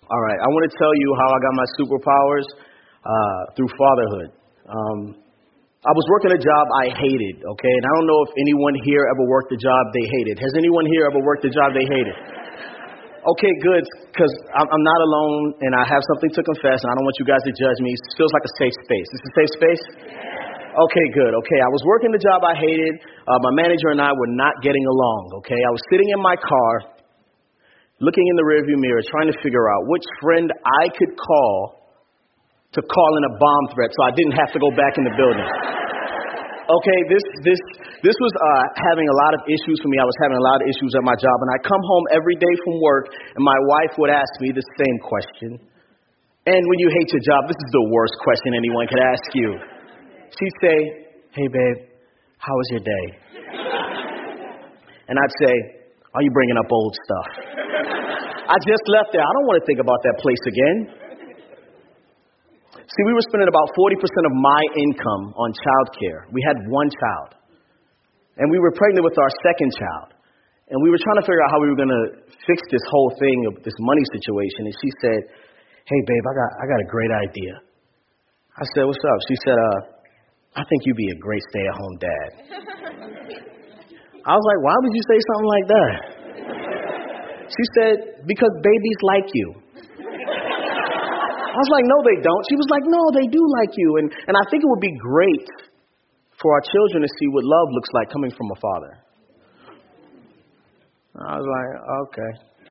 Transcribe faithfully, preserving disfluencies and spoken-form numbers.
All right, I want to tell you how I got my superpowers uh, through fatherhood. Um, I was working a job I hated, okay? And I don't know if anyone here ever worked a job they hated. Has anyone here ever worked a job they hated? Okay, good, because I'm, I'm not alone and I have something to confess, and I don't want you guys to judge me. It feels like a safe space. Is it a safe space? Okay, good. Okay, I was working the job I hated. Uh, my manager and I were not getting along, okay? I was sitting in my car, looking in the rearview mirror, trying to figure out which friend I could call to call in a bomb threat so I didn't have to go back in the building. Okay, this this this was uh, having a lot of issues for me. I was having a lot of issues at my job, and I come home every day from work, and my wife would ask me the same question. And when you hate your job, this is the worst question anyone could ask you. She'd say, "Hey, babe, how was your day?" And I'd say, "Are you bringing up old stuff?" I just left there. I don't want to think about that place again. See, we were spending about forty percent of my income on childcare. We had one child. And we were pregnant with our second child. And we were trying to figure out how we were going to fix this whole thing of this money situation. And she said, "Hey, babe, I got I got a great idea." I said, "What's up?" She said, uh, "I think you'd be a great stay-at-home dad." I was like, "Why would you say something like that?" She said, "Because babies like you." I was like, "No, they don't." She was like, "No, they do like you. And, and I think it would be great for our children to see what love looks like coming from a father." I was like, "Okay."